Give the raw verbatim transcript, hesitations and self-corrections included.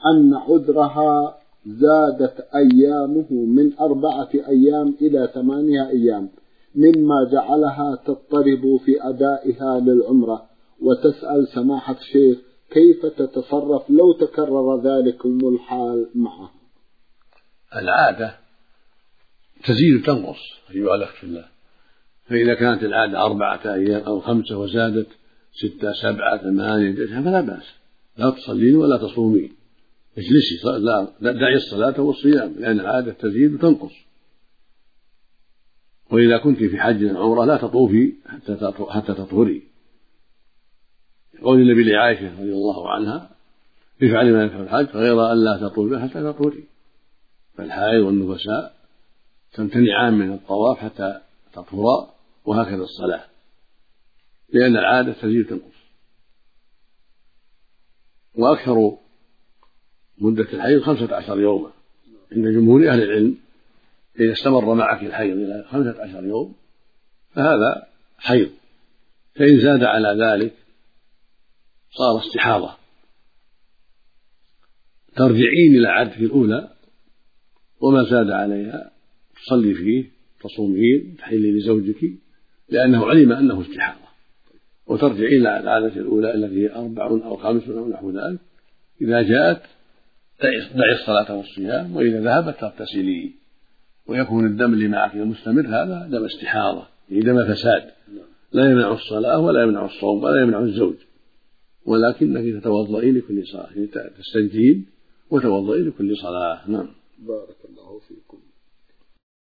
أن عذرها زادت أيامه من أربعة أيام إلى ثمانية أيام، مما جعلها تضطرب في أدائها للعمرة، وتسأل سماحة الشيخ كيف تتصرف لو تكرر ذلك الحال معها؟ العادة تزيد تنقص أيها الأخ في الله، فإذا كانت العادة أربعة أيام أو خمسة وزادت ستة سبعة ثمانية فلا بأس، لا تصلين ولا تصومين، اجلسي لا دعي الصلاة والصيام، لأن العادة تزيد وتنقص. وإذا كنت في حج عمرة لا تطوفي حتى تطهري، قول النبي لعائشة رضي الله عنها افعلي ما يفعل الحج غير أن لا تطوفي حتى تطهري، فالحائض والنفساء تمتنعان من الطواف حتى تطهرا، وهكذا الصلاة، لأن العادة تزيد وتنقص. وأكثر مدة الحيض خمسة عشر يوما عند جمهور أهل العلم. إذا استمر معك الحيض إلى خمسة عشر يوم فهذا حيض، فإن زاد على ذلك صار استحاضة، ترجعين إلى عادتك الأولى، وما زاد عليها تصلي فيه تصومين تحلي لزوجك لأنه علم أنه استحاضة، وترجعين إلى العادة الأولى التي هي أربع أو خمس أو نحو ذلك. إذا جاءت دعي الصلاة والصيام، وإذا ذهبت تغتسلي، ويكون الدم اللي معك المستمر هذا دم استحاضة، دم فساد، لا يمنع الصلاة ولا يمنع الصوم ولا يمنع الزوج، ولكنك تتوضئين لكل صلاة، تستنجين وتوضئين لكل صلاة. نعم. بارك الله فيكم.